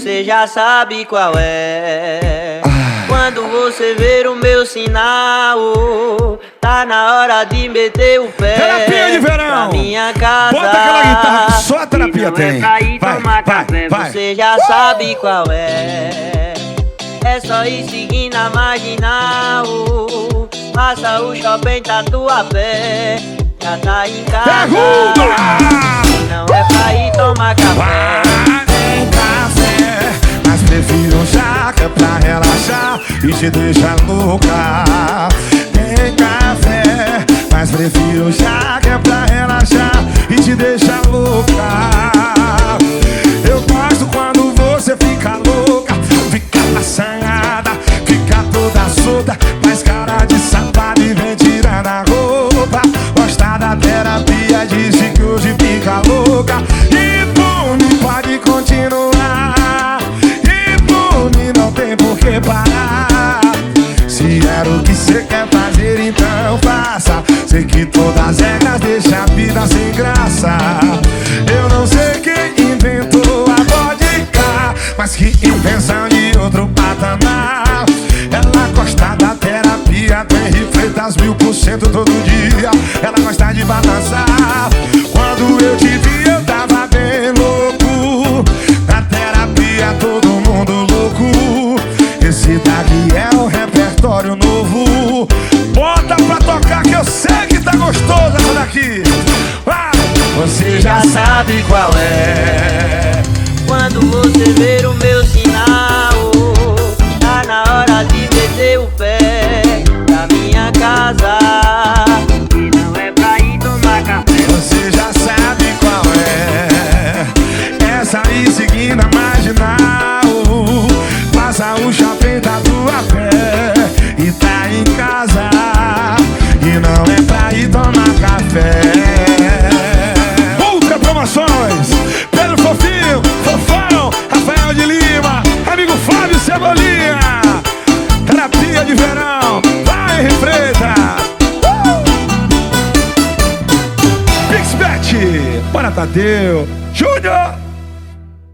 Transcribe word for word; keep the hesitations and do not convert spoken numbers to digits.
Você já sabe qual é. Quando você ver o meu sinal, tá na hora de meter o pé. Terapia de verão. Pra minha casa. Bota aquela guitarra, só a terapia tem. É vai, tomar vai, café. vai. Você já uh! sabe qual é. É só ir seguindo a marginal. Passa o shopping Tatuapé. Já tá em casa. Pergunta! Não é pra ir tomar café. Tem café, mas prefiro um chá que é pra relaxar e te deixar louca. Tem café, mas prefiro um chá que é pra relaxar e te deixar louca. Eu gosto quando você fica louca, fica assanhada, fica toda solta, faz cara de safado e vem tirando a roupa. Gosta da terapia, disse que hoje fica louca. E por mim pode continuar, e por mim não tem por que parar. Se era o que cê quer fazer, então faça. Sei que todas as regras deixam a vida sem graça. Eu não sei quem inventou a vodka, mas que invenção de outro patamar. Ela gosta da terapia, tem Freitas mil por cento todo dia. Ela gosta de balançar. Quando eu te vi eu tava bem louco. Na terapia todo mundo louco. Esse daqui é um repertório novo. Bota pra tocar que eu sei que tá gostoso essa daqui. Ah, você já sabe qual é. Quando você ver o meu sinal, tá na hora de meter o pé. Pra minha casa, e não é pra ir tomar café. Você já sabe qual é. Essa aí seguindo a marginal. Passa o shopping Tatuapé e tá em casa, e não é pra ir tomar café. Ultra Promoções, Pedro Fofinho, Fofão, Rafael de Lima, amigo Flávio Cebolinha. Terapia de verão, vai Freitas. uh! Pixbet, bora Tadeu, Júnior.